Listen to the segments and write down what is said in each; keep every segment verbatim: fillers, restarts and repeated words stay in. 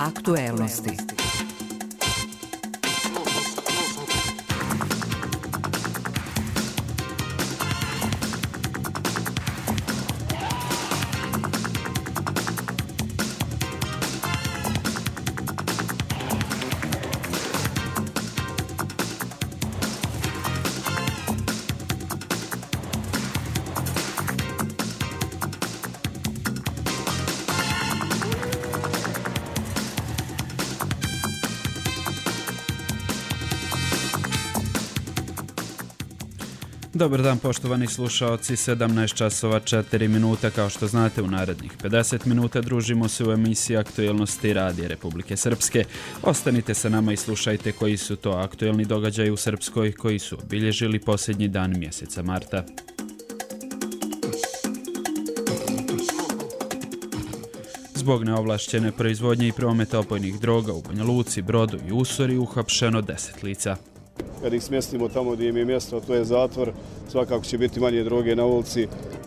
Aktuelnosti. Dobar dan poštovani slušaoci, sedamnaest časova četiri minuta, kao što znate u narednih pedeset minuta družimo se u emisiji Aktuelnosti Radija Republike Srpske. Ostanite sa nama i slušajte koji su to aktuelni događaji u Srpskoj koji su obilježili posljednji dan mjeseca marta. Zbog neovlašćene proizvodnje i prometa opojnih droga u Banja Luci, Brodu i Usori uhapšeno deset lica. Kad ih smjestimo tamo gdje im je mjesto, to je zatvor, svakako će biti manje droge na ulici.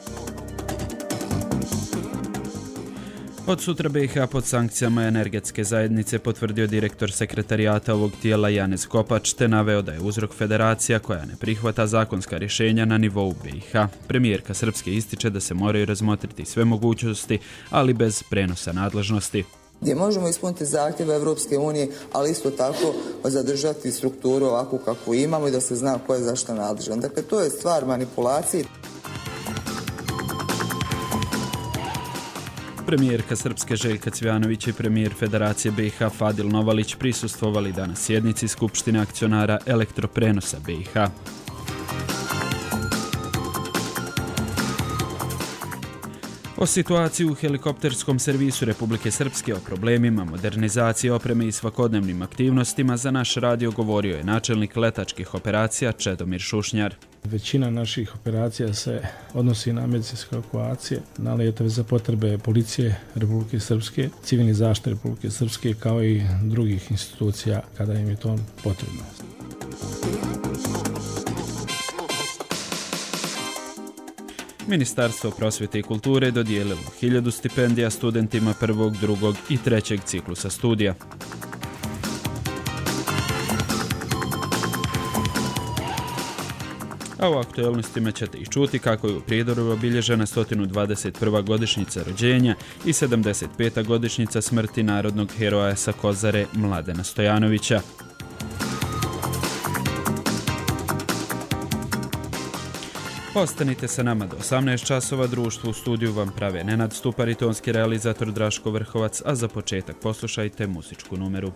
Od sutra B i H pod sankcijama energetske zajednice, potvrdio direktor sekretarijata ovog tijela Janez Kopač, te naveo da je uzrok federacija koja ne prihvata zakonska rješenja na nivou B i H. Premijerka Srpske ističe da se moraju razmotriti sve mogućnosti, ali bez prenosa nadležnosti. Gdje možemo ispuniti zahtjeve Evropske unije, ali isto tako zadržati strukturu ovakvu kakvu imamo i da se zna ko je zašto nadležan. Dakle, to je stvar manipulacije. Premijerka Srpske Željka Cvjanović i premijer Federacije B i H Fadil Novalić prisustvovali danas sjednici Skupštine akcionara elektroprenosa B i H. O situaciji u helikopterskom servisu Republike Srpske, o problemima, modernizacije opreme i svakodnevnim aktivnostima za naš radio govorio je načelnik letačkih operacija Čedomir Šušnjar. Većina naših operacija se odnosi na medicinske evakuacije, na letove za potrebe policije Republike Srpske, civilne zaštite Republike Srpske, kao i drugih institucija kada im je to potrebno. Ministarstvo prosvjete i kulture dodijelilo hiljadu stipendija studentima prvog, drugog i trećeg ciklusa studija. A u aktuelnostima ćete i čuti kako je u Prijedoru obilježena sto dvadeset prva godišnjica rođenja i sedamdeset peta godišnjica smrti narodnog heroja sa Kozare Mladena Stojanovića. Ostanite sa nama do osamnaest časova, društvo u studiju vam prave Nenad Stupar i tonski realizator Draško Vrhovac, a za početak poslušajte muzičku numeru.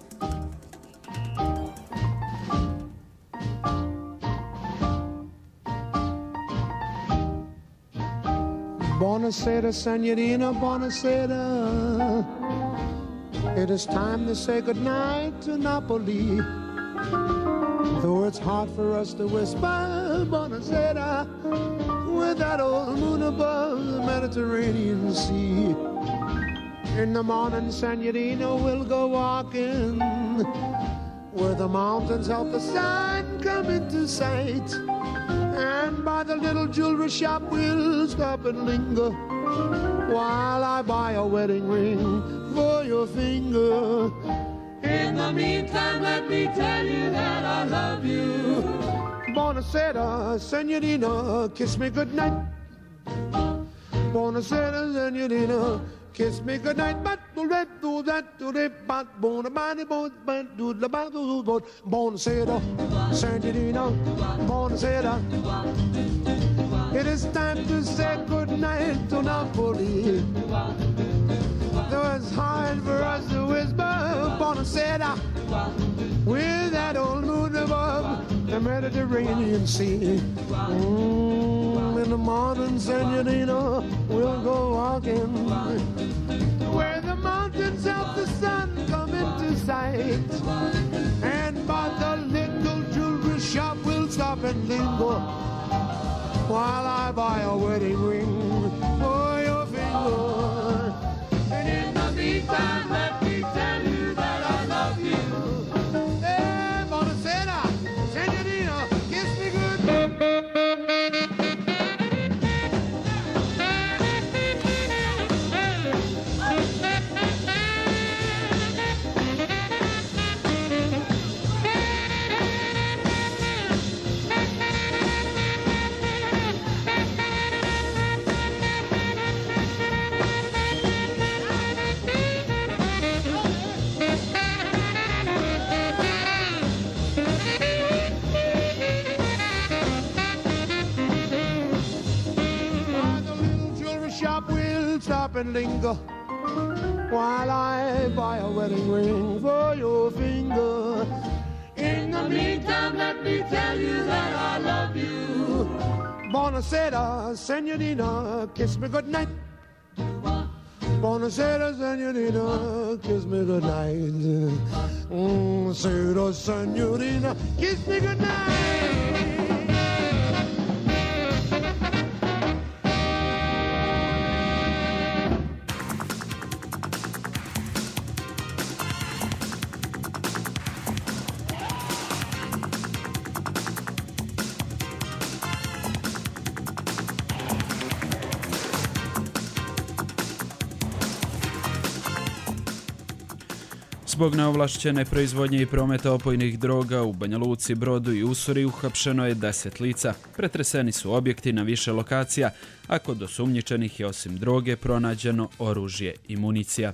Buonasera, signorina, buonasera. It is time to say goodnight to Napoli. Though it's hard for us to whisper buonasera with that old moon above the Mediterranean Sea. In the morning, signorina, we'll go walking where the mountains help the sun come into sight. And by the little jewelry shop we'll stop and linger while I buy a wedding ring for your finger. In the meantime, let me tell you that I love you. Buonasera, signorina, kiss me goodnight. Buonasera, signorina, kiss me goodnight. But do that, do that, do that, but bona bani, bon, but do the bad, do do. Buonasera, signorina, buonasera. It is time to say goodnight to Napoli. Though it's hard for us to whisper buonasera with that old moon above the Mediterranean Sea. Mm, in the morning, signorina, we'll go walking where the mountains of the sun come into sight. And by the little jewelry shop we'll stop and linger while I buy a wedding ring for your finger. And in the meantime, let me tell you that I love you. Hey, buonasera, signorina, kiss me good. shop will stop and linger while I buy a wedding ring for your finger. In the meantime, let me tell you that I love you. Buonasera, senorina, kiss me goodnight. Buonasera, senorina, kiss me goodnight. Mm, Buonasera, senorina, kiss me goodnight. Zbog neovlašćene proizvodnje i prometa opojnih droga u Banja Luci, Brodu i Usuri uhapšeno je deset lica. Pretreseni su objekti na više lokacija, a kod osumnjičenih je osim droge pronađeno oružje i municija.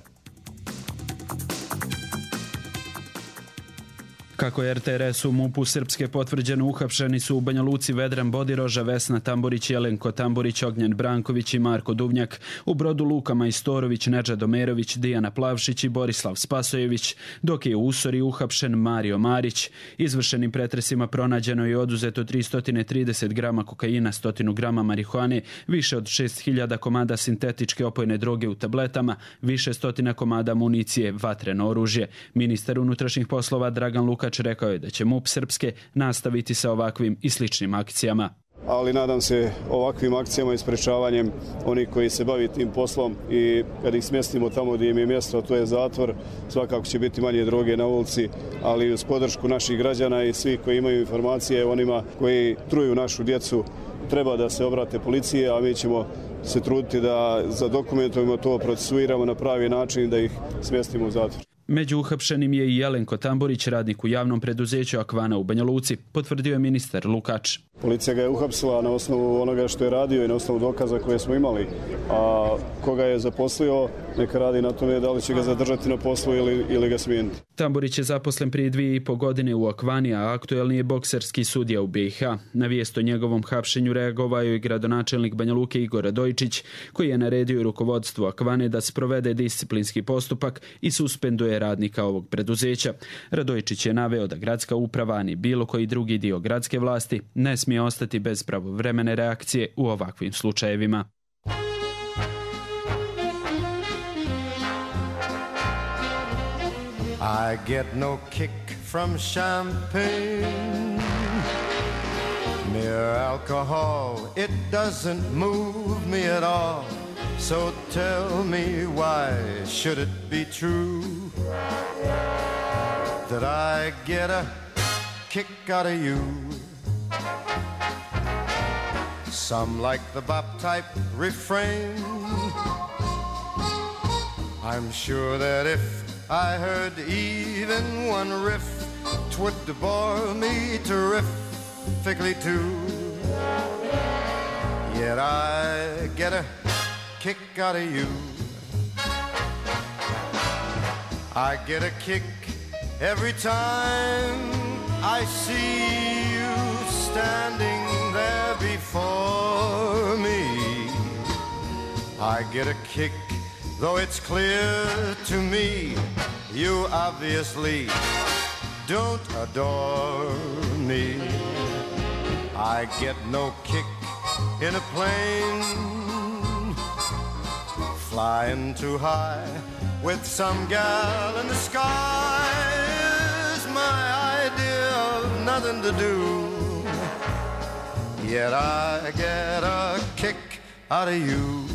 Kako je er te er es u MUP-u Srpske potvrđeno, uhapšeni su u Banja Luci Vedran Bodiroža, Vesna Tamburić, Jelenko Tamburić, Ognjen Branković i Marko Duvnjak, u Brodu Luka Majstorović, Nedža Domerović, Dijana Plavšić i Borislav Spasojević, dok je u Usuri uhapšen Mario Marić. Izvršenim pretresima pronađeno je oduzeto tristo trideset grama kokaina, sto grama marihuane, više od šest hiljada komada sintetičke opojne droge u tabletama, više stotina komada municije, vatreno oružje. Ministar unutrašnjih poslova Dragan Lukač rekao je da će MUP Srpske nastaviti sa ovakvim i sličnim akcijama. Ali nadam se ovakvim akcijama i sprečavanjem onih koji se bavi tim poslom i kad ih smjestimo tamo gdje im je mjesto, to je zatvor, svakako će biti manje droge na ulici, ali uz podršku naših građana i svih koji imaju informacije onima koji truju našu djecu treba da se obrate policije, a mi ćemo se truditi da za dokumentovima to procesuiramo na pravi način i da ih smjestimo u zatvor. Među uhapšenim je i Jelenko Tamburić, radnik u javnom preduzeću Akvana u Banja Luci, potvrdio je ministar Lukač. Policija ga je uhapsila na osnovu onoga što je radio i na osnovu dokaza koje smo imali. A koga je zaposlio, neka radi na tome da li će ga zadržati na poslu ili, ili ga smijeniti. Tamburić je zaposlen prije dvije i po godine u Akvani, a aktuelni je bokserski sudija u be i ha. Na vijest o njegovom hapšenju reagovao je gradonačelnik Banja Luke Igor Radojičić, koji je naredio rukovodstvu Akvane da sprovede disciplinski postupak i suspenduje radnika ovog preduzeća. Radojičić je naveo da gradska uprava ni bilo koji drugi dio gradske vlasti ne smije ostati bez pravovremene reakcije u ovakvim slučajevima. I get no kick from champagne. Mere alcohol, it doesn't move me at all. So tell me, why should it be true that I get a kick out of you? Some like the bop type refrain. I'm sure that if I heard even one riff, 'twould bore me terrifically too. Yet I get a kick out of you. I get a kick every time I see you standing there before me. I get a kick, though it's clear to me you obviously don't adore me. I get no kick in a plane flying too high with some gal in the sky is my idea of nothing to do. Yet I get a kick out of you.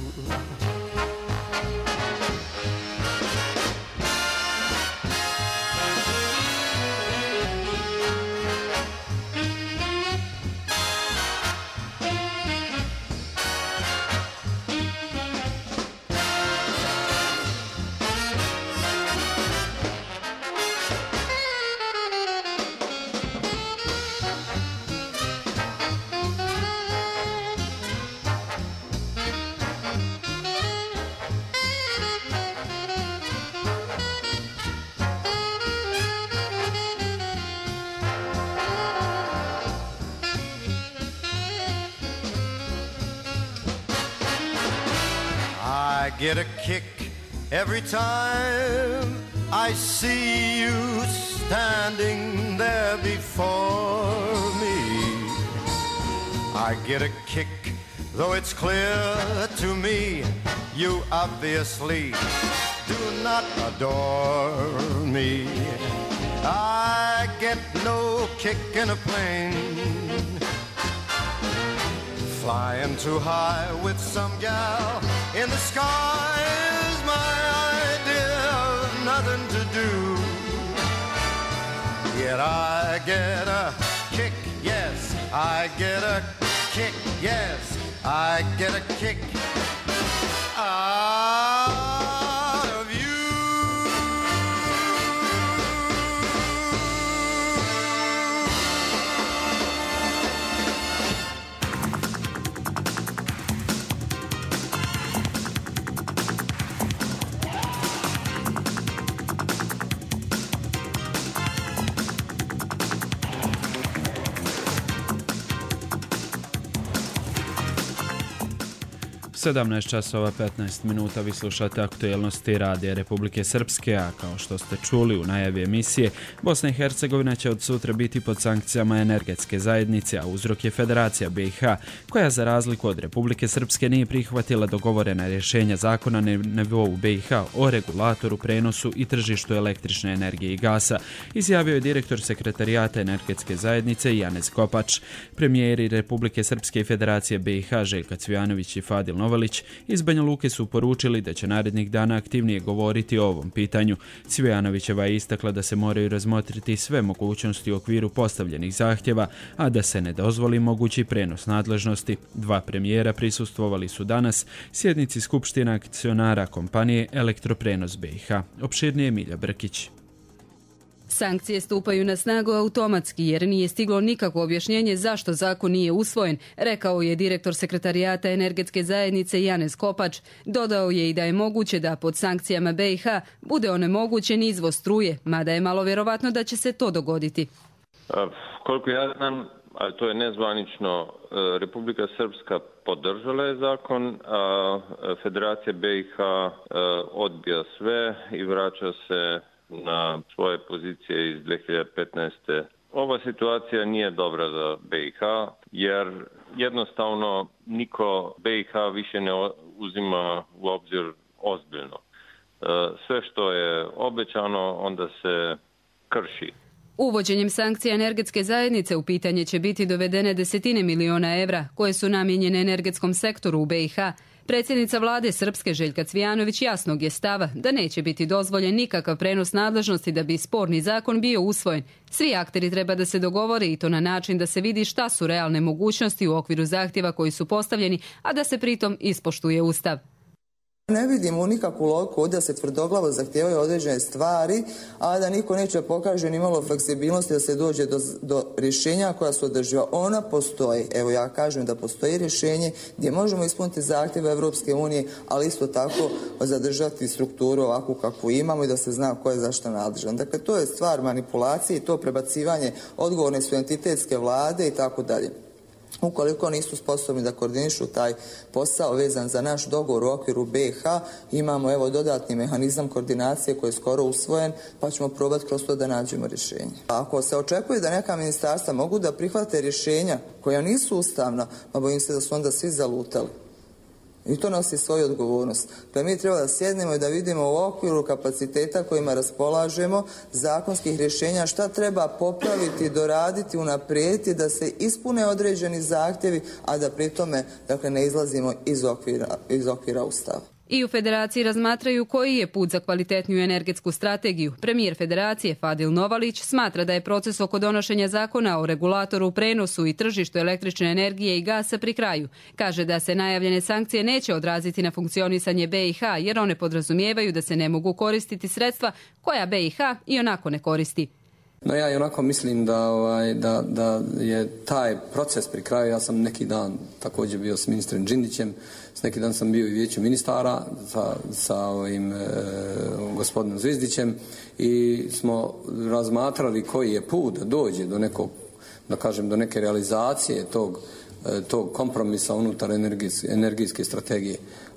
I get a kick every time I see you standing there before me. I get a kick, though it's clear to me you obviously do not adore me. I get no kick in a plane, flying too high with some gal in the sky is my idea of nothing to do. Yet I get a kick, yes, I get a kick, yes, I get a kick out of you. sedamnaest časova petnaest minuta vi slušate aktualnosti Radija Republike Srpske, a kao što ste čuli u najavi emisije, Bosna i Hercegovina će od sutra biti pod sankcijama energetske zajednice, a uzrok je Federacija B i H, koja za razliku od Republike Srpske nije prihvatila dogovorena rješenja zakona na nivou B i H o regulatoru, prenosu i tržištu električne energije i gasa, izjavio je direktor Sekretarijata energetske zajednice Janez Kopač. Premijeri Republike Srpske i Federacije B i H Željka Cvijanović i Fadil Novalić iz Banja Luke su poručili da će narednih dana aktivnije govoriti o ovom pitanju. Cvijanovićeva je istakla da se moraju razmotriti sve mogućnosti u okviru postavljenih zahtjeva, a da se ne dozvoli mogući prenos nadležnosti. Dva premijera prisustvovali su danas sjednici Skupština akcionara kompanije Elektroprenos B i H. Opširnije Milja Brkić. Sankcije stupaju na snagu automatski jer nije stiglo nikakvo objašnjenje zašto zakon nije usvojen, rekao je direktor Sekretarijata energetske zajednice Janez Kopač. Dodao je i da je moguće da pod sankcijama B i H bude onemogućen izvoz struje, mada je malo vjerovatno da će se to dogoditi. A, koliko ja znam, ali to je nezvanično, Republika Srpska podržala je zakon, a Federacija B i H odbija sve i vraća se na svoje pozicije iz dvije hiljade petnaeste. Ova situacija nije dobra za B i H, jer jednostavno niko B i H više ne uzima u obzir ozbiljno. Sve što je obećano, onda se krši. Uvođenjem sankcija energetske zajednice u pitanje će biti dovedene desetine miliona evra koje su namijenjene energetskom sektoru u B i H. Predsjednica vlade Srpske Željka Cvijanović jasnog je stava da neće biti dozvoljen nikakav prenos nadležnosti da bi sporni zakon bio usvojen. Svi akteri treba da se dogovore i to na način da se vidi šta su realne mogućnosti u okviru zahtjeva koji su postavljeni, a da se pritom ispoštuje Ustav. Ne vidimo nikakvu logiku da se tvrdoglavo zahtijevaju određene stvari, a da niko neće pokaže ni malo fleksibilnosti da se dođe do, do rješenja koja su održiva. Ona postoji. Evo ja kažem da postoji rješenje gdje možemo ispuniti zahtjeve Evropske unije, ali isto tako zadržati strukturu ovakvu kakvu imamo i da se zna ko je zašto nadležan. Dakle, to je stvar manipulacije i to prebacivanje odgovorne su entitetske vlade i tako dalje. Ukoliko nisu sposobni da koordinišu taj posao vezan za naš dogovor u okviru B i H, imamo evo dodatni mehanizam koordinacije koji je skoro usvojen, pa ćemo probati kroz to da nađemo rješenje. Ako se očekuje da neka ministarstva mogu da prihvate rješenja koja nisu ustavna, pa bojim se da su onda svi zalutali. I to nosi svoju odgovornost. Pa mi treba da sjednemo i da vidimo u okviru kapaciteta kojima raspolažemo, zakonskih rješenja, šta treba popraviti, doraditi, unaprijediti, da se ispune određeni zahtjevi, a da pri tome dakle, ne izlazimo iz okvira, iz okvira Ustava. I u Federaciji razmatraju koji je put za kvalitetniju energetsku strategiju. Premijer Federacije Fadil Novalić smatra da je proces oko donošenja zakona o regulatoru, prenosu i tržištu električne energije i gasa pri kraju. Kaže da se najavljene sankcije neće odraziti na funkcionisanje B i H jer one podrazumijevaju da se ne mogu koristiti sredstva koja B i H i onako ne koristi. No ja i onako mislim da, ovaj, da, da je taj proces pri kraju. Ja sam neki dan također bio s ministrem Đindićem, s neki dan sam bio i vijeću ministara sa, sa ovim, e, gospodinom Zvizdićem i smo razmatrali koji je put da dođe do nekog, da kažem, do neke realizacije tog, tog kompromisa unutar energijske, energijske strategije.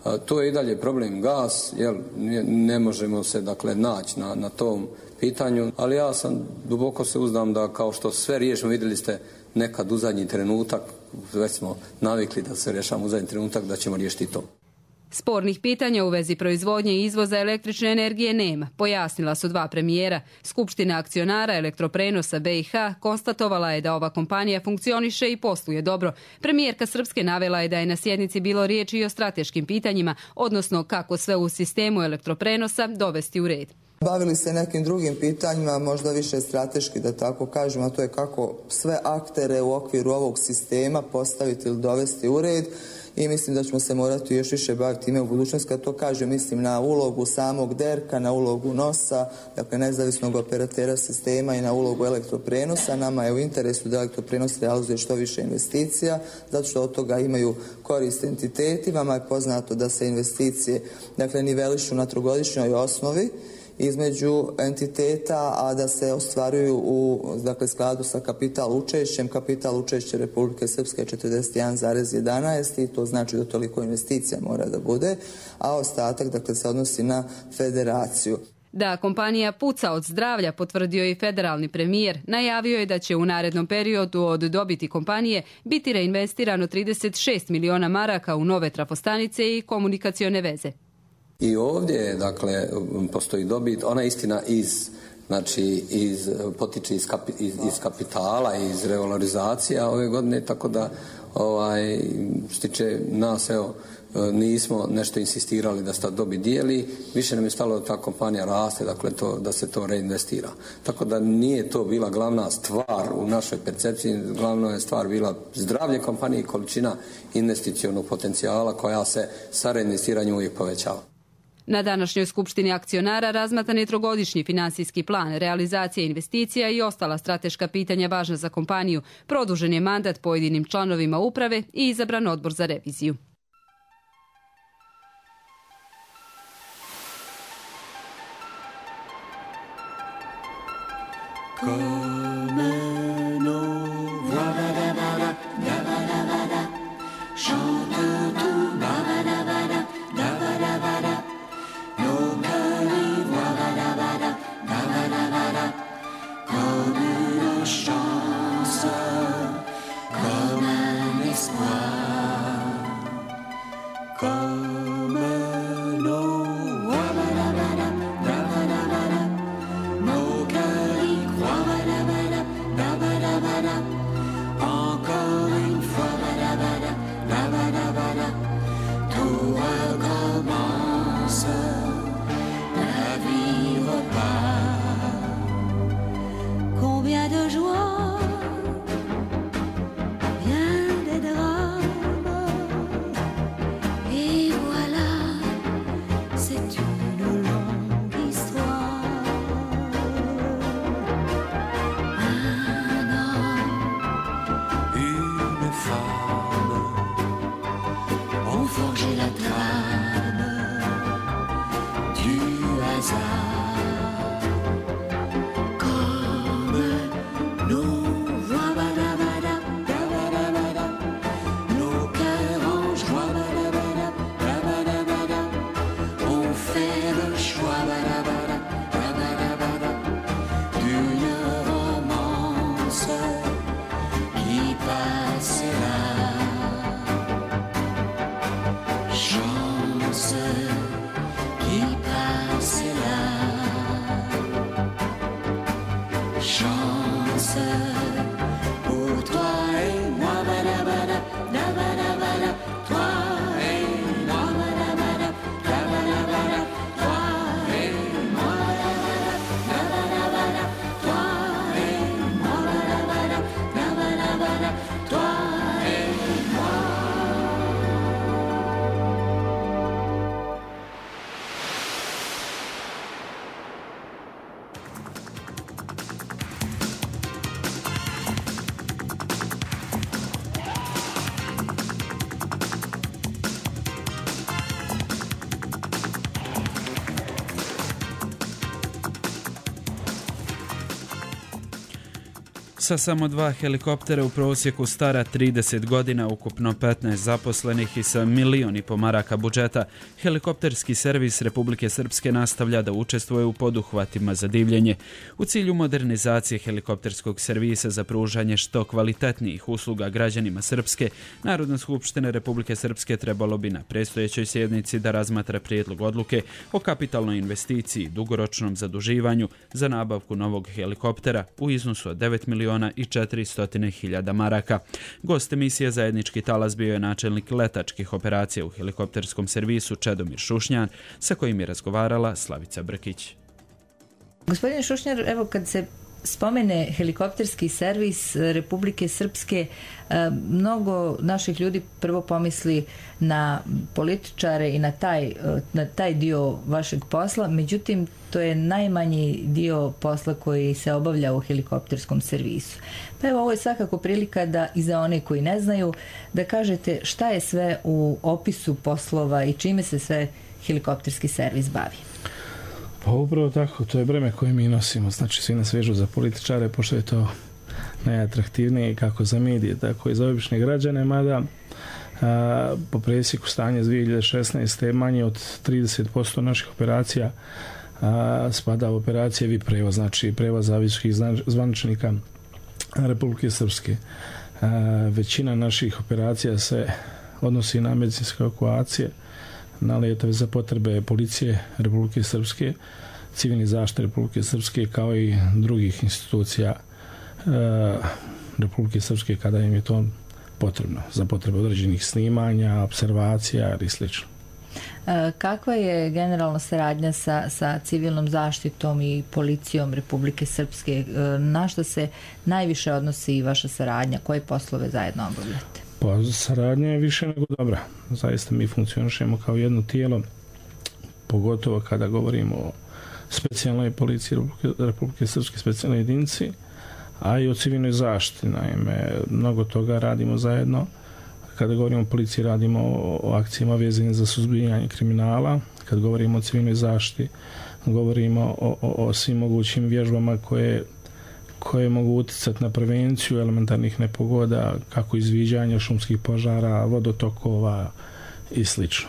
To je i dalje problem gas, jel, ne možemo se dakle naći na, na tom pitanju, ali ja sam duboko se uzdam da kao što sve riješimo, vidjeli ste nekad u zadnji trenutak, već smo navikli da se rješamo u zadnji trenutak, da ćemo riješiti to. Spornih pitanja u vezi proizvodnje i izvoza električne energije nema, pojasnila su dva premijera. Skupština akcionara Elektroprenosa B i H konstatovala je da ova kompanija funkcioniše i posluje dobro. Premijerka Srpske navela je da je na sjednici bilo riječi i o strateškim pitanjima, odnosno kako sve u sistemu Elektroprenosa dovesti u red. Bavili se nekim drugim pitanjima, možda više strateški da tako kažem, a to je kako sve aktere u okviru ovog sistema postaviti ili dovesti u red. I mislim da ćemo se morati još više baviti time u budućnosti. Kad to kažem, mislim na ulogu samog D E R K-a, na ulogu NOS-a, dakle nezavisnog operatera sistema i na ulogu elektroprenosa. Nama je u interesu da elektroprenos realizuje što više investicija, zato što od toga imaju korist entiteti. Vama je poznato da se investicije dakle nivelišu na trogodišnjoj osnovi između entiteta, a da se ostvaruju u dakle, skladu sa kapital učešćem. Kapital učešće Republike Srpske je četrdeset jedan zarez jedanaest i to znači da toliko investicija mora da bude, a ostatak dakle, se odnosi na federaciju. Da kompanija puca od zdravlja, potvrdio i federalni premijer. Najavio je da će u narednom periodu od dobiti kompanije biti reinvestirano trideset šest miliona maraka u nove trafostanice i komunikacione veze. I ovdje, dakle, postoji dobit, ona istina iz, znači, iz, potiče iz, kapi, iz, iz kapitala, iz revalorizacija ove godine, tako da, ovaj, što tiče nas, evo, nismo nešto insistirali da se ta dobit dijeli, više nam je stalo da ta kompanija raste, dakle, to, da se to reinvestira. Tako da nije to bila glavna stvar u našoj percepciji, glavna je stvar bila zdravlje kompanije i količina investicionog potencijala koja se sa reinvestiranjem uvijek povećava. Na današnjoj skupštini akcionara razmatran je trogodišnji finansijski plan, realizacija investicija i ostala strateška pitanja važna za kompaniju. Produžen je mandat pojedinim članovima uprave i izabran odbor za reviziju. Nos cœurs y croient, Sa samo dva helikoptera u prosjeku stara trideset godina, ukupno petnaest zaposlenih i sa milijun i po maraka budžeta, helikopterski servis Republike Srpske nastavlja da učestvuje u poduhvatima za divljenje. U cilju modernizacije helikopterskog servisa za pružanje što kvalitetnijih usluga građanima Srpske, Narodna skupština Republike Srpske trebalo bi na predstojećoj sjednici da razmatra prijedlog odluke o kapitalnoj investiciji i dugoročnom zaduživanju za nabavku novog helikoptera u iznosu od devet miliona i četiristo hiljada maraka. Gost emisije Zajednički talas bio je načelnik letačkih operacija u helikopterskom servisu Čedomir Šušnjar, sa kojim je razgovarala Slavica Brkić. Gospodine Šušnjar, evo kad se spomene helikopterski servis Republike Srpske, mnogo naših ljudi prvo pomisli na političare i na taj, na taj dio vašeg posla, međutim to je najmanji dio posla koji se obavlja u helikopterskom servisu. Pa evo, ovo je svakako prilika da i za one koji ne znaju da kažete šta je sve u opisu poslova i čime se sve helikopterski servis bavi. Pa upravo tako, to je breme koje mi nosimo, znači svi nas vežu za političare, pošto je to najatraktivnije kako za medije, tako i za obične građane, mada a, po presjeku stanja iz dvije hiljade šesnaeste manje od trideset posto naših operacija a, spada u operacije V I P prevoz, znači prevoza visokih zvaničnika Republike Srpske. A, većina naših operacija se odnosi na medicinske evakuacije, na letove za potrebe policije Republike Srpske, civilne zaštite Republike Srpske, kao i drugih institucija e, Republike Srpske kada im je to potrebno, za potrebe određenih snimanja, observacija i sl. E, kakva je generalna saradnja sa, sa civilnom zaštitom i policijom Republike Srpske? E, na što se najviše odnosi vaša saradnja? Koje poslove zajedno obavljate? Pa saradnja je više nego dobra. Zaista mi funkcionišemo kao jedno tijelo, pogotovo kada govorimo o specijalnoj policiji Republike, Republike Srpske, specijalnoj jedinici, a i o civilnoj zaštiti. Naime, mnogo toga radimo zajedno. Kada govorimo o policiji, radimo o, o akcijama vezanim za suzbijanje kriminala. Kad govorimo o civilnoj zaštiti, govorimo o, o, o svim mogućim vježbama koje koje mogu utjecati na prevenciju elementarnih nepogoda, kako izviđanja šumskih požara, vodotokova i slično.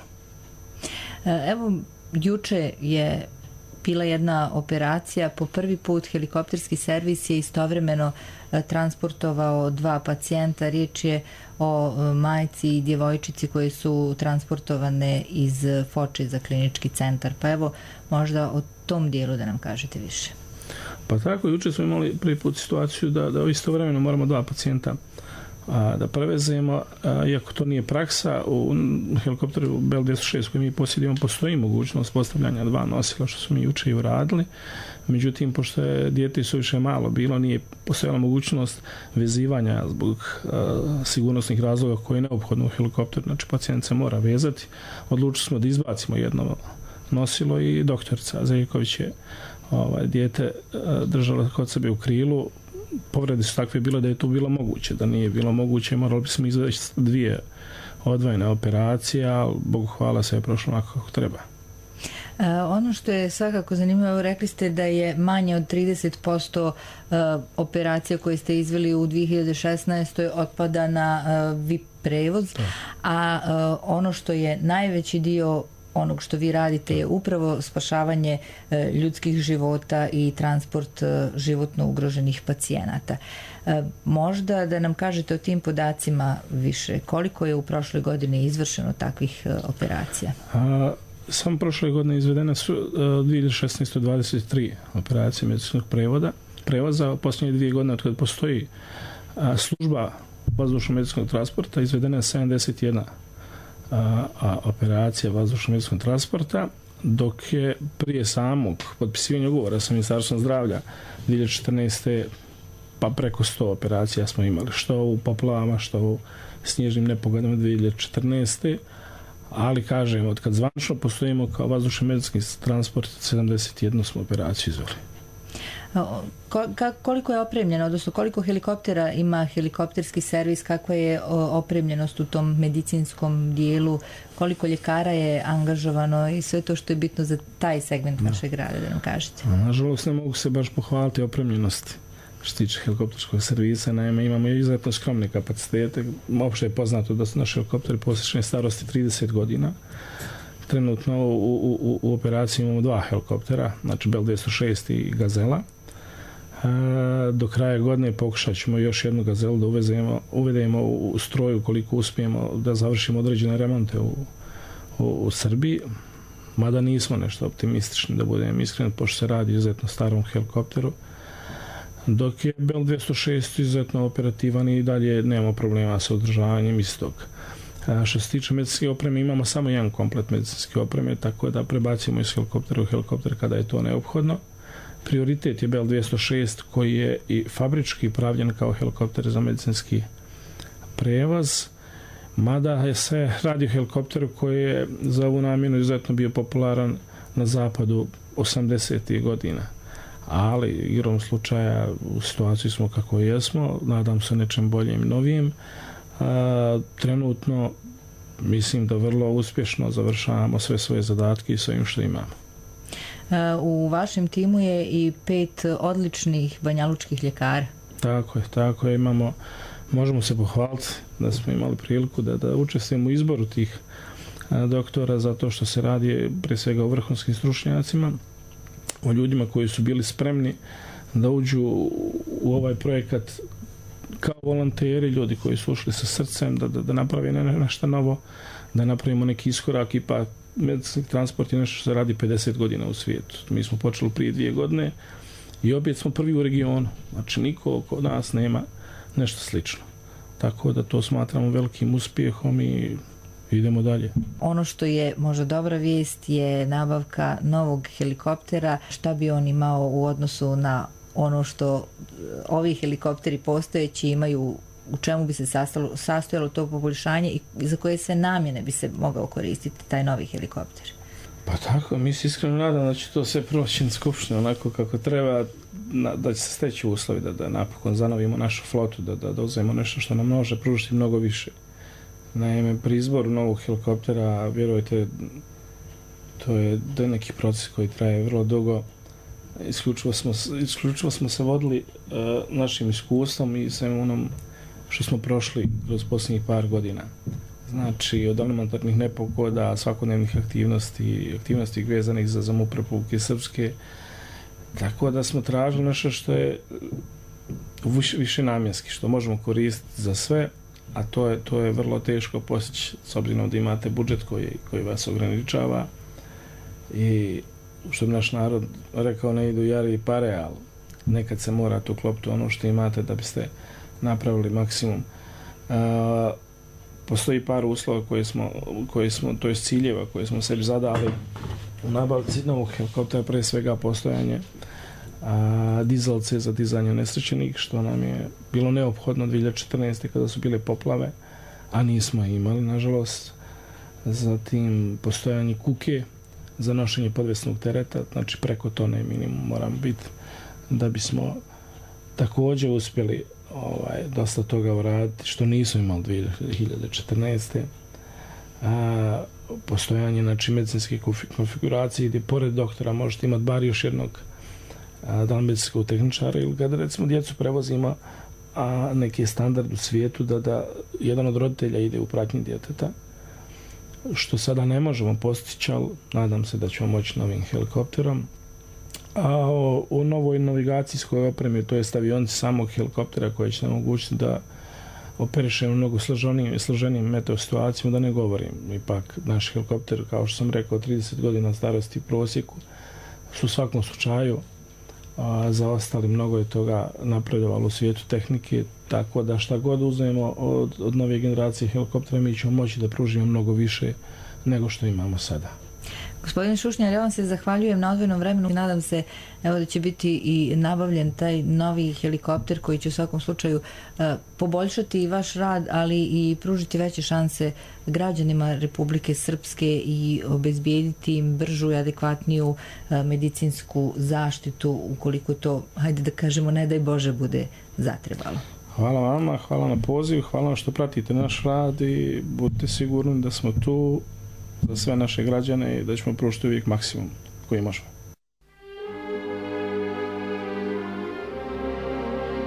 Evo, juče je bila jedna operacija, po prvi put helikopterski servis je istovremeno transportovao dva pacijenta. Riječ je o majci i djevojčici koje su transportovane iz Foče za klinički centar. Pa evo, možda o tom dijelu da nam kažete više. Pa tako, juče smo imali prvi put situaciju da, da istovremeno moramo dva pacijenta a, da prevezemo, a, iako to nije praksa, u helikopteru Bell dvjesto šest koji mi posjedimo postoji mogućnost postavljanja dva nosila, što smo mi juče i uradili. Međutim, pošto je dijete suviše malo bilo, nije postojala mogućnost vezivanja zbog a, sigurnosnih razloga koje je neophodno u helikopteru, znači pacijent se mora vezati. Odlučili smo da izbacimo jedno nosilo i doktorica Zajković je ovaj, dijete držala kod sebe u krilu. Povrede su takve bile da je to bilo moguće. Da nije bilo moguće, morali bismo izvesti dvije odvojene operacije, ali Bogu hvala se je prošlo onako kako treba. E, ono što je svakako zanimljivo, rekli ste da je manje od trideset posto e, operacija koje ste izveli u dvije hiljade šesnaestoj otpada na e, V I P prevoz, da. A e, ono što je najveći dio onog što vi radite je upravo spašavanje e, ljudskih života i transport e, životno ugroženih pacijenata. E, možda da nam kažete o tim podacima više, koliko je u prošloj godini izvršeno takvih e, operacija? A, samo prošle godine izvedene su e, dvije hiljade šesnaeste dvadeset tri operacije medicinskog prevoda. Prevoza u posljednje dvije godine od kada postoji a, služba vazdušno-medicinskog transporta izvedena je sedamdeset jedna A, a operacija vazdušno-medicinskog transporta, dok je prije samog potpisivanja ugovora sa Ministarstvom zdravlja dvije hiljade četrnaeste pa preko sto operacija smo imali, što u poplavama, što u snježnim nepogodama dvije hiljade četrnaeste. Ali kažem, od kad zvanično postojimo kao vazdušno-medicinski transport, sedamdeset jednu smo operaciju izveli. Koliko je opremljeno, odnosno koliko helikoptera ima helikopterski servis, kakva je opremljenost u tom medicinskom dijelu, koliko ljekara je angažovano i sve to što je bitno za taj segment vašeg rada, da nam kažete? Nažalost, ne mogu se baš pohvaliti opremljenosti. što se tiče helikopterskog servisa. Naime, imamo izuzetno skromne kapacitete. Uopšte je poznato da su naši helikopteri prosječne starosti trideset godina. Trenutno u, u, u, u operaciji imamo dva helikoptera, znači Bell dvjesto šest i Gazela. E, do kraja godine pokušat ćemo još jednu Gazelu da uvezemo, uvedemo u stroju koliko uspijemo da završimo određene remonte u, u, u Srbiji. Mada nismo nešto optimistični, da budem iskren, pošto se radi izuzetno starom helikopteru. Dok je Bell dvjesto šest izuzetno operativan i dalje nemamo problema sa održavanjem istog. A što se tiče medicinske opreme, imamo samo jedan komplet medicinske opreme, tako da prebacimo iz helikoptera u helikopter kada je to neophodno. Prioritet je Bell dvjesto šest koji je i fabrički pravljen kao helikopter za medicinski prevoz, mada je se radi o helikopteru koji je za ovu namjenu izuzetno bio popularan na zapadu osamdesetih godina. Ali igrom slučaja u situaciji smo kako jesmo, nadam se nečem boljem i novijem. A, trenutno mislim da vrlo uspješno završavamo sve svoje zadatke i sve im što imamo. U vašem timu je i pet odličnih banjalučkih ljekara. Tako je, tako je, imamo, možemo se pohvaliti da smo imali priliku da, da učestvujemo u izboru tih a, doktora, zato što se radi prije svega o vrhunskim stručnjacima, o ljudima koji su bili spremni da uđu u ovaj projekat kao volonteri, ljudi koji su ušli sa srcem da, da, da naprave nešto novo, da napravimo neki iskorak. I pa medicinski transport je nešto što se radi pedeset godina u svijetu. Mi smo počeli prije dvije godine i opet smo prvi u regionu. Znači niko kod nas nema nešto slično. Tako da to smatramo velikim uspjehom i idemo dalje. Ono što je možda dobra vijest je nabavka novog helikoptera. Šta bi on imao u odnosu na ono što ovi helikopteri postojeći imaju, u čemu bi se sastalo, sastojalo to poboljšanje i za koje se namjene bi se mogao koristiti taj novi helikopter? Pa tako, mi se iskreno nadam da će to sve proći na skupštinu onako kako treba, da će se steći uslovi da, da napokon zanovimo našu flotu, da, da, da uzmemo nešto što nam može pružiti mnogo više. Naime, pri izboru novog helikoptera, vjerujte, to je da neki proces koji traje vrlo dugo. Isključivo smo, isključivo smo se vodili uh, našim iskustvom i svem onom što smo prošli kroz posljednjih par godina. Znači, od elementarnih nepogoda, svakodnevnih aktivnosti, aktivnosti vezanih za ZAMUP Republike Srpske, tako da smo tražili nešto što je više, više namjenski, što možemo koristiti za sve, a to je, to je vrlo teško postići s obzirom da imate budžet koji, koji vas ograničava i što bi naš narod rekao, ne idu jari i pare, ali nekad se morate uklopiti ono što imate da biste napravili maksimum. A, postoji par uslova koje smo, koje smo, to je ciljeva koje smo sebi zadali u nabavci novog helikoptera, pre svega postojanje a, dizalce za dizanje nesrećenih, što nam je bilo neophodno dvije hiljade četrnaeste. kada su bile poplave, a nismo imali, nažalost. Zatim postojanje kuke za nošenje podvesnog tereta, znači preko tone minimum moram biti da bismo također uspjeli ovaj, dosta toga uraditi, što nismo imali dvije hiljade četrnaeste. A, postojanje znači, medicinske konfiguracije gdje pored doktora možete imati bar još jednog a, da li medicinskog tehničara ili kada recimo djecu prevozimo, a neki je standard u svijetu da, da jedan od roditelja ide u pratnji djeteta, što sada ne možemo postići, ali nadam se da ćemo moći novim helikopterom. A o, o novoj navigacijskoj opremi, to je avionici samog helikoptera koji će nam omogućiti da operišemo mnogo složenijim, složenijim meteo situacijama, da ne govorim. Ipak naš helikopter, kao što sam rekao, trideset godina starosti prosjeku, su u svakom slučaju a, zaostali, mnogo je toga napredovalo u svijetu tehnike, tako da šta god uzmemo od, od nove generacije helikoptera, mi ćemo moći da pružimo mnogo više nego što imamo sada. Gospodin Šušnjar, ja vam se zahvaljujem na odvojenom vremenu i nadam se evo, da će biti i nabavljen taj novi helikopter koji će u svakom slučaju uh, poboljšati i vaš rad, ali i pružiti veće šanse građanima Republike Srpske i obezbijediti im bržu i adekvatniju uh, medicinsku zaštitu ukoliko to, hajde da kažemo, ne daj Bože, bude zatrebalo. Hvala vama, hvala na poziv, hvala vam što pratite naš rad i budite sigurni da smo tu za sve naše građane i da ćemo pružiti uvijek maksimum koji možemo.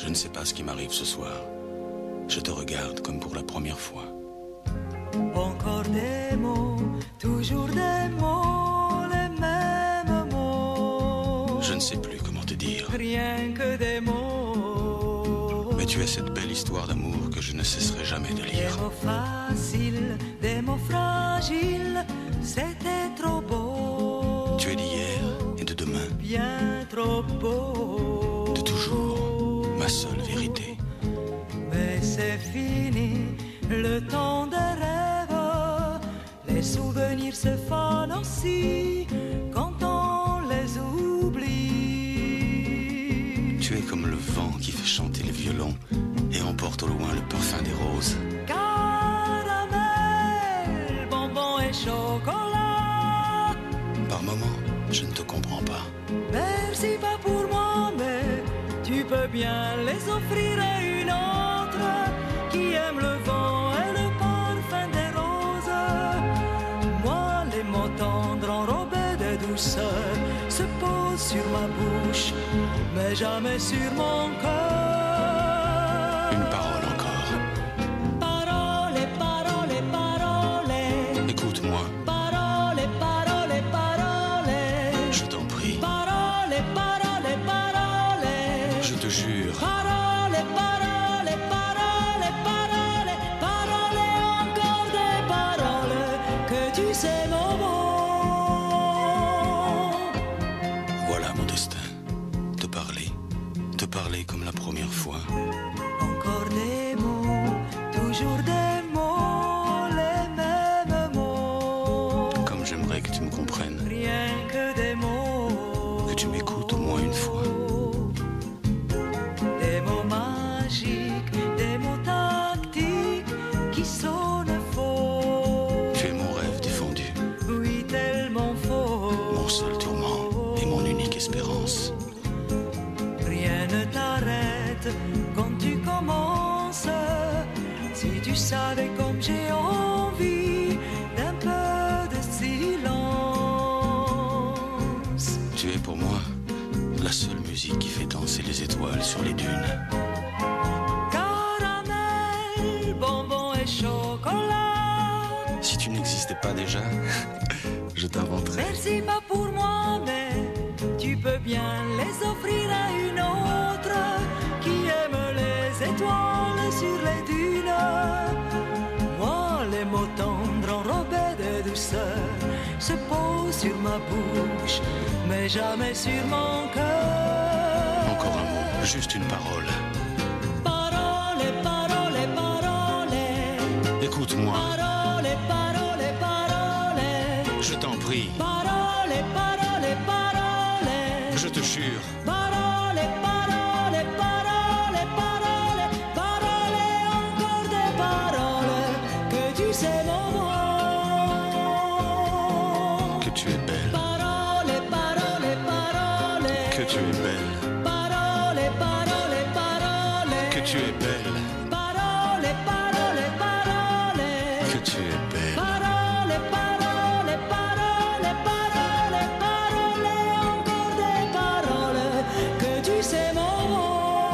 Je ne sais pas ce qui m'arrive ce soir. Je te regarde comme pour la première fois. Encore des mots, toujours des mots, les mêmes mots. Je ne sais plus comment te dire. Rien que des mots. Mais tu es cette belle histoire d'amour que je ne cesserai jamais de lire. Des mots faciles, des mots fragiles, c'était trop beau. Tu es d'hier et de demain. Bien trop beau. De toujours, ma seule vérité. Mais c'est fini, le temps des rêves. Les souvenirs se fanent aussi quand on les oublie. Tu es comme le vent qui fait chanter les violons et emporte au loin le parfum des roses. Caramel, bonbons et chocolat. Par moments, je ne te comprends pas. Merci pas pour moi, mais tu peux bien les offrir à une autre qui aime le vent et le parfum des roses. Moi, les mots tendres enrobés de douceur se posent sur ma bouche, mais jamais sur mon cœur. Une parole encore. Parole, parole, parole. Écoute-moi. Parole, parole, parole. Je t'en prie. Parole, parole, parole. Je te jure. Parole, parole, parole, parole. Parole, encore des paroles que tu sais mon mot. Voilà mon destin. Te parler. Te parler comme la première fois. Encore des mots, toujours des mots, les mêmes mots. Comme j'aimerais que tu me comprennes. Rien que des mots. Que tu m'écoutes au moins une fois. Des mots magiques, des mots tactiques qui sonnent faux. Tu es mon rêve défendu. Oui, tellement faux. Mon seul tourment et mon unique espérance. Rien ne t'arrête quand tu commences. Si tu savais comme j'ai envie d'un peu de silence. Tu es pour moi la seule musique qui fait danser les étoiles sur les dunes. Caramel, bonbons et chocolat. Si tu n'existais pas déjà, je t'inventerais. Merci pas pour moi, mais tu peux bien les offrir à une autre qui aime les étoiles sur les dunes. Moi, les mots tendres enrobés de douceur se posent sur ma bouche, mais jamais sur mon cœur. Encore un mot, juste une parole. Parole, parole, parole. Écoute-moi. Parole, parole, parole. Je t'en prie. Parole, parole, parole. Je te jure. Parole, parole, parole, parole. Parole, encore des paroles que tu sais mon mot. Que tu es belle. Parole, parole, parole. Que tu es belle. Parole, parole, parole. Que tu es belle. Parole, parole, parole. Que tu es belle. Parole, parole, parole, parole, parole, encore des paroles que tu sais mon mot.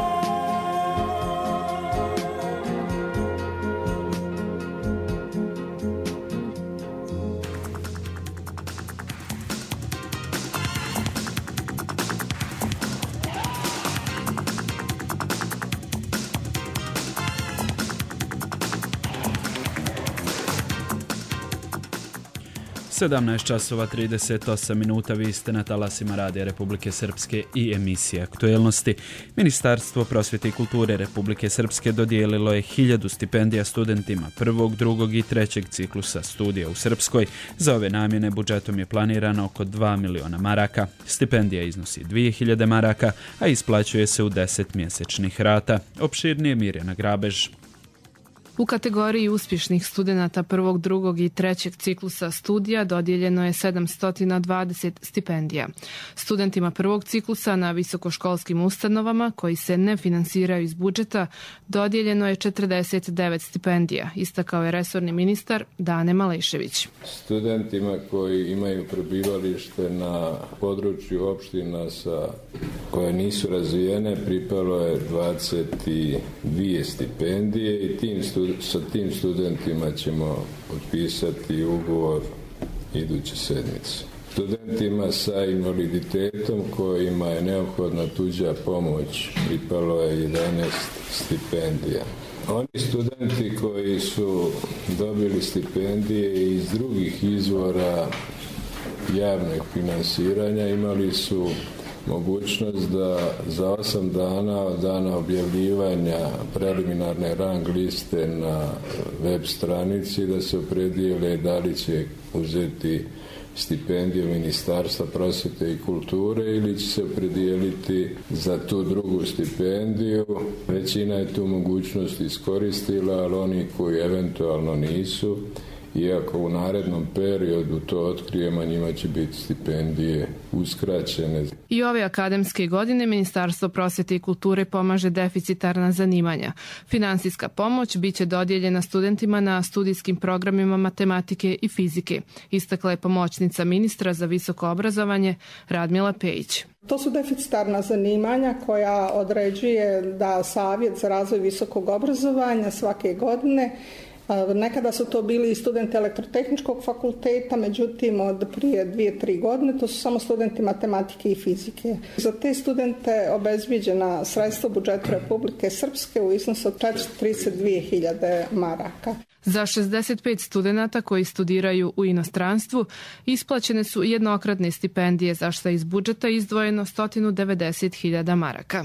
sedamnaest časova trideset osam minuta, vi ste na talasima Radija Republike Srpske i emisije Aktuelnosti. Ministarstvo prosvjete i kulture Republike Srpske dodijelilo je hiljadu stipendija studentima prvog, drugog i trećeg ciklusa studija u Srpskoj. Za ove namjene budžetom je planirano oko dva miliona maraka. Stipendija iznosi dvije hiljade maraka, a isplaćuje se u deset mjesečnih rata. Opširnije Mirjana Grabež. U kategoriji uspješnih studenata prvog, drugog i trećeg ciklusa studija dodijeljeno je sedamsto dvadeset stipendija. Studentima prvog ciklusa na visokoškolskim ustanovama koji se ne finansiraju iz budžeta dodijeljeno je četrdeset devet stipendija, istakao je resorni ministar Dane Malešević. Studentima koji imaju prebivalište na području opština sa koje nisu razvijene pripalo je dvadeset dvije stipendije i tim stud, sa tim studentima ćemo potpisati ugovor iduće sedmice. Studentima sa invaliditetom kojima je neophodna tuđa pomoć pripalo je jedanaest stipendija. Oni studenti koji su dobili stipendije iz drugih izvora javnog finansiranja imali su mogućnost da za osam dana od dana objavljivanja preliminarne rang liste na web stranici da se opredijele da li će uzeti stipendiju Ministarstva prosvjete i kulture ili će se opredijeliti za tu drugu stipendiju. Većina je tu mogućnost iskoristila, ali oni koji eventualno nisu, iako u narednom periodu to otkrijemo, njima će biti stipendije uskraćene. I ove akademske godine Ministarstvo prosvjete i kulture pomaže deficitarna zanimanja. Finansijska pomoć biće dodijeljena studentima na studijskim programima matematike i fizike, istakla je pomoćnica ministra za visoko obrazovanje Radmila Pejić. To su deficitarna zanimanja koja određuje da Savjet za razvoj visokog obrazovanja svake godine. Nekada su to bili studenti elektrotehničkog fakulteta, međutim od prije dvije, tri godine to su samo studenti matematike i fizike. Za te studente obezbijeđena sredstva budžeta Republike Srpske u iznosu od četiristo trideset dvije hiljade maraka. Za šezdeset pet studenata koji studiraju u inostranstvu isplaćene su jednokratne stipendije, za što je iz budžeta izdvojeno sto devedeset hiljada maraka.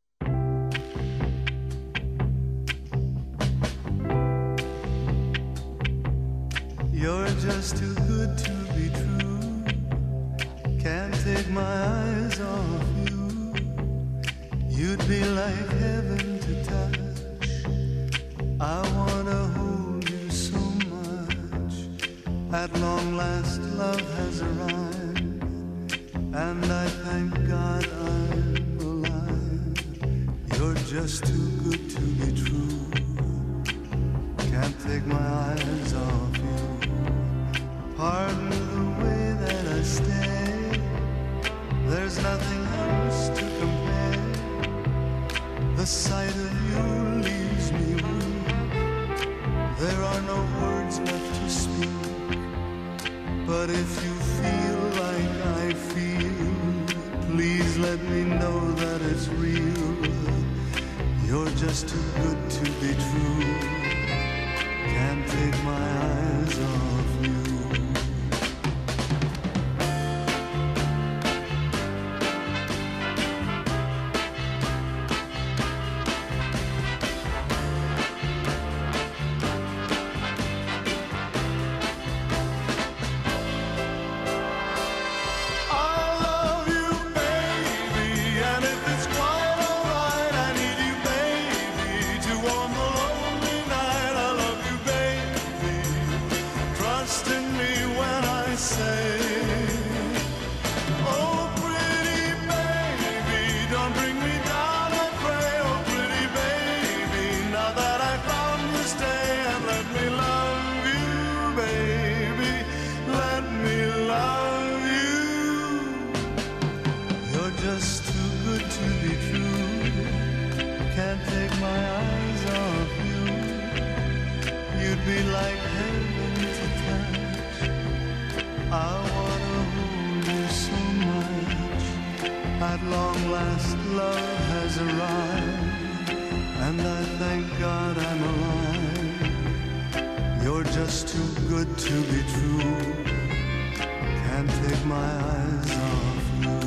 You're just too good to be true. Can't take my eyes off you. You'd be like heaven to touch. I wanna hold you so much. At long last love has arrived, and I thank God I'm alive. You're just too good to be true. Can't take my eyes off you. Pardon the way that I stay. There's nothing else to compare. The sight of you leaves me weak. There are no words left to speak. But if you feel like I feel, please let me know that it's real. You're just too good to be true. Can't take my eyes off you. At long last love has arrived, and I thank God I'm alive. You're just too good to be true. Can't take my eyes off you.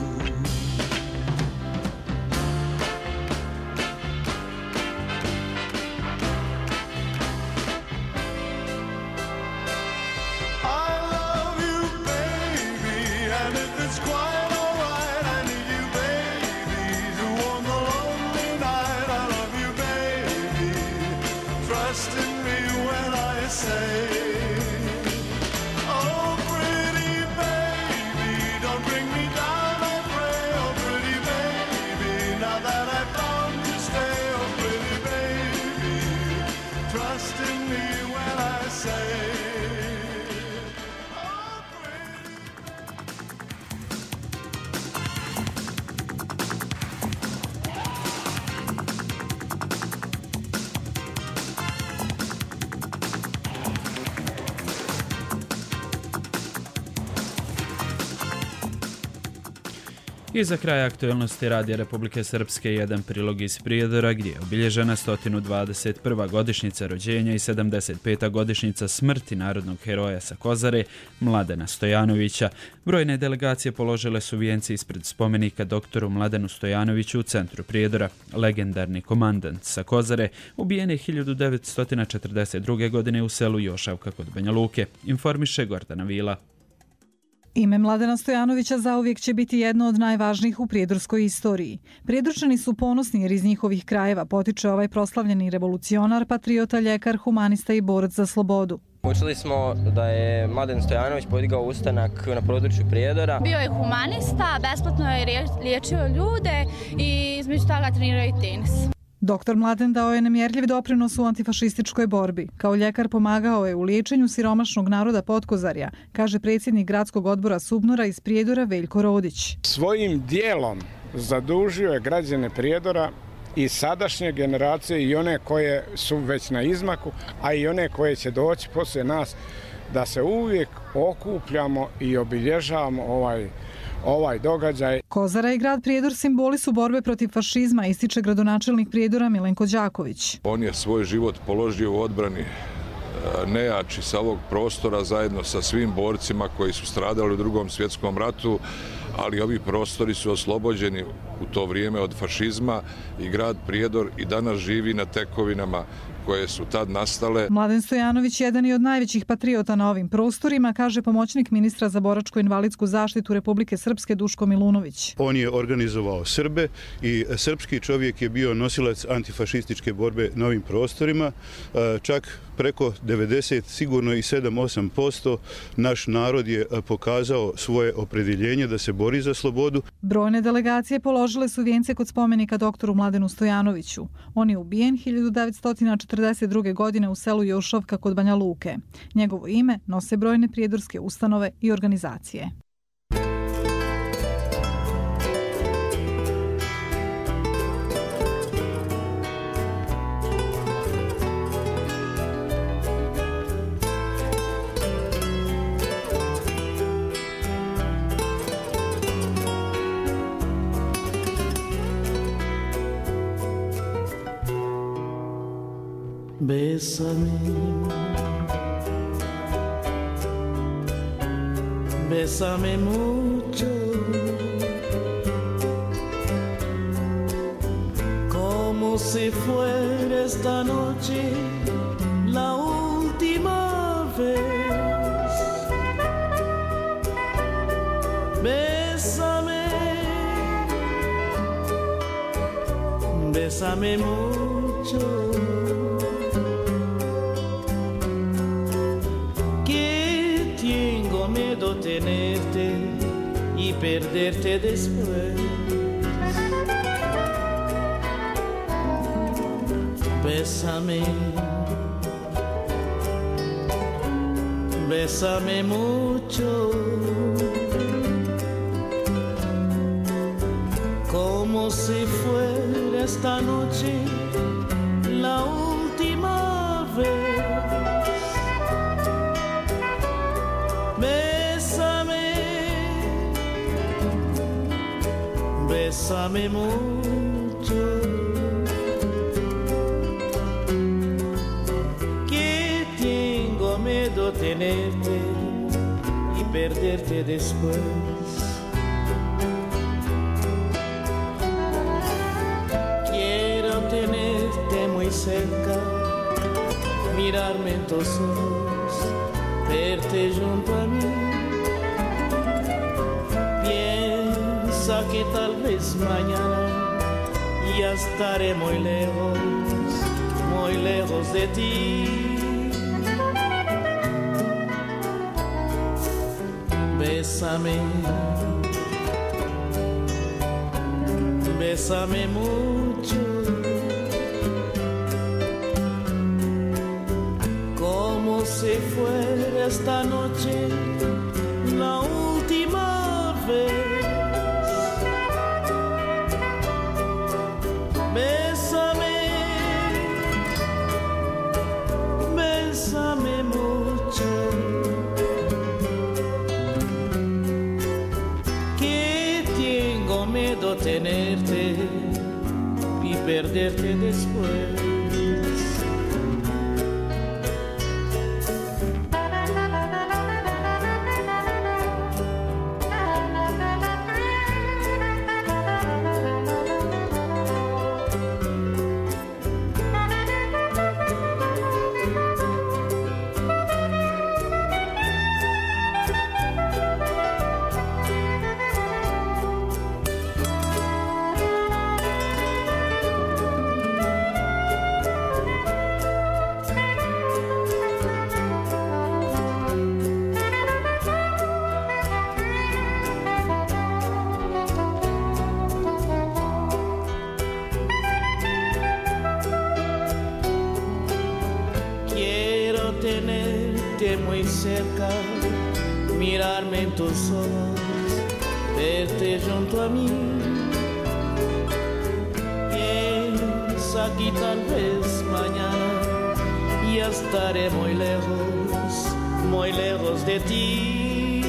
I love you, baby, and if it's quiet in me I za kraj aktualnosti Radija Republike Srpske jedan prilog iz Prijedora gdje je obilježena sto dvadeset prva godišnjica rođenja i sedamdeset peta godišnjica smrti narodnog heroja sa Kozare, Mladena Stojanovića. Brojne delegacije položile su vijence ispred spomenika doktoru Mladenu Stojanoviću u centru Prijedora. Legendarni komandant sa Kozare ubijen je hiljadu devetsto četrdeset druge. godine u selu Jošavka kod Banja Luke, informiše Gordana Vila. Ime Mladena Stojanovića zauvijek će biti jedno od najvažnijih u prijedorskoj istoriji. Prijedorčani su ponosni jer iz njihovih krajeva potiče ovaj proslavljeni revolucionar, patriota, ljekar, humanista i borac za slobodu. Učili smo da je Mladen Stojanović podigao ustanak na području Prijedora. Bio je humanista, besplatno je liječio ljude i između toga trenirao i tenis. Doktor Mladen dao je nemjerljiv doprinos u antifašističkoj borbi. Kao ljekar pomagao je u liječenju siromašnog naroda Potkozarja, kaže predsjednik gradskog odbora Subnora iz Prijedora Veljko Rodić. Svojim dijelom zadužio je građane Prijedora i sadašnje generacije i one koje su već na izmaku, a i one koje će doći poslije nas, da se uvijek okupljamo i obilježavamo ovaj ovaj događaj. Kozara i grad Prijedor simboli su borbe protiv fašizma, ističe gradonačelnik Prijedora Milenko Đaković. On je svoj život položio u odbrani nejači sa ovog prostora zajedno sa svim borcima koji su stradali u Drugom svjetskom ratu, ali ovi prostori su oslobođeni u to vrijeme od fašizma i grad Prijedor i danas živi na tekovinama koje su tad nastale. Mladen Stojanović jedan je od najvećih patriota na ovim prostorima, kaže pomoćnik ministra za boračko-invalidsku zaštitu Republike Srpske Duško Milunović. On je organizovao Srbe i srpski čovjek je bio nosilac antifašističke borbe na ovim prostorima. Čak preko devedeset, sigurno i sedam do osam posto naš narod je pokazao svoje opredjeljenje da se bori za slobodu. Brojne delegacije položile su vijence kod spomenika doktoru Mladenu Stojanoviću. On je ubijen hiljadu devetsto četrdeset druge. godine u selu Jošovka kod Banja Luke. Njegovo ime nose brojne prijedorske ustanove i organizacije. Bésame, bésame mucho, como si fuera esta noche la última vez. Bésame, bésame mucho. Tenerte y perderte después. Bésame, bésame mucho, como si fuera esta noche la última vez. Bésame mucho, que tengo miedo tenerte y perderte después. Quiero tenerte muy cerca, mirarme en tus ojos, verte junto a mí. Que tal vez mañana ya estaré muy lejos, muy lejos de ti. Bésame, bésame mucho, como si fuera esta noche la última vez. tenerte muy cerca, mirarme en tus ojos, verte junto a mí. Piensa que tal vez mañana ya estaré muy lejos, muy lejos de ti.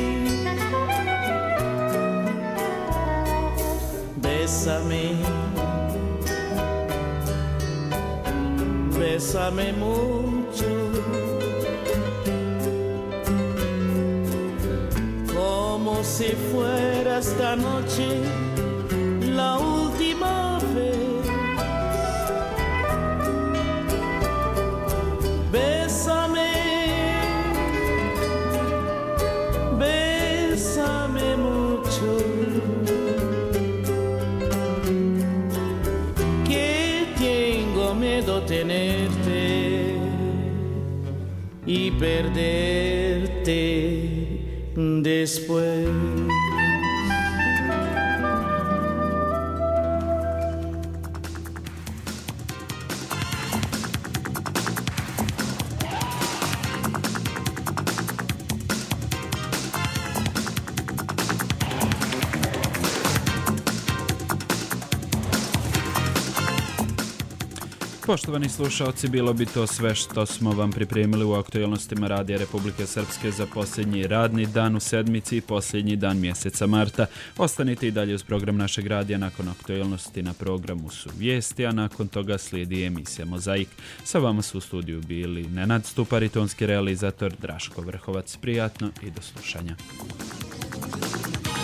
Bésame, bésame mucho, como si fuera esta noche la última vez. Bésame, bésame mucho, que tengo miedo tenerte y perderte después. Poštovani slušalci, bilo bi to sve što smo vam pripremili u aktualnostima Radija Republike Srpske za posljednji radni dan u sedmici i posljednji dan mjeseca marta. Ostanite i dalje uz program našeg radija. Nakon aktualnosti na programu su vijesti, a nakon toga slijedi emisija Mozaik. Sa vama su u studiju bili Nenad Stupar i tonski realizator Draško Vrhovac. Prijatno i do slušanja.